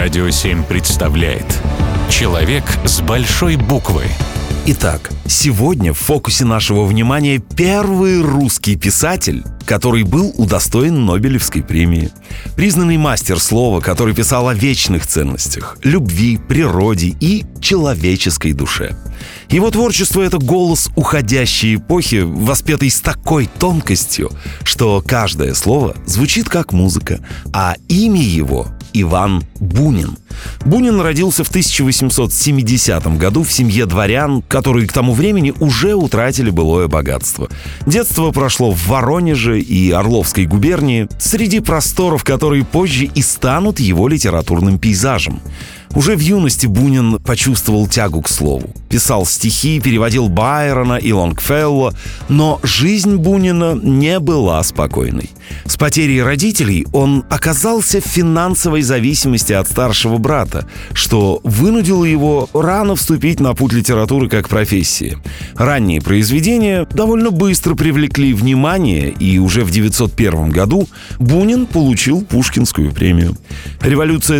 Радио 7 представляет «Человек с большой буквы». Итак, сегодня в фокусе нашего внимания первый русский писатель, который был удостоен Нобелевской премии. Признанный мастер слова, который писал о вечных ценностях, любви, природе и человеческой душе. Его творчество — это голос уходящей эпохи, воспетый с такой тонкостью, что каждое слово звучит как музыка, а имя его — Иван Бунин. Бунин родился в 1870 году в семье дворян, которые к тому времени уже утратили былое богатство. Детство прошло в Воронеже и Орловской губернии, среди просторов, которые позже и станут его литературным пейзажем. Уже в юности Бунин почувствовал тягу к слову. Писал стихи, переводил Байрона и Лонгфелло, но жизнь Бунина не была спокойной. С потерей родителей он оказался в финансовой зависимости от старшего брата, что вынудило его рано вступить на путь литературы как профессии. Ранние произведения довольно быстро привлекли внимание, и уже в 1901 году Бунин получил Пушкинскую премию. Революция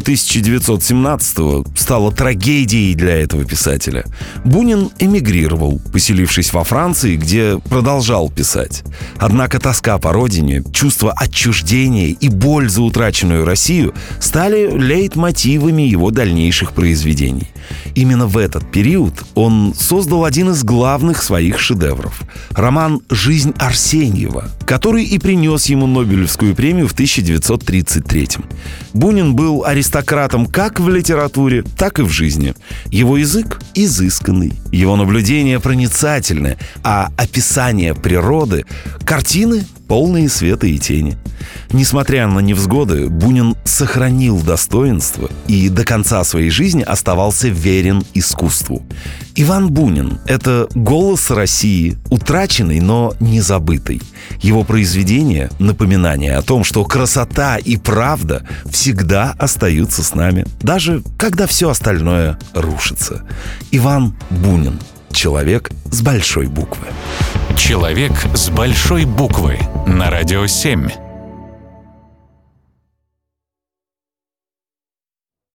1917 стала трагедией для этого писателя. Бунин эмигрировал, поселившись во Франции, где продолжал писать. Однако тоска по родине, чувство отчуждения и боль за утраченную Россию стали лейтмотивами его дальнейших произведений. Именно в этот период он создал один из главных своих шедевров — роман «Жизнь Арсеньева», который и принес ему Нобелевскую премию в 1933. Бунин был аристократом как в литературе, так и в жизни. Его язык изысканный, его наблюдения проницательны, а описание природы — картины, полные света и тени. Несмотря на невзгоды, Бунин сохранил достоинство и до конца своей жизни оставался верен искусству. Иван Бунин — это голос России, утраченный, но не забытый. Его произведения — напоминание о том, что красота и правда всегда остаются с нами, даже когда все остальное рушится. Иван Бунин. Человек с большой буквы. «Человек с большой буквы» на Радио 7.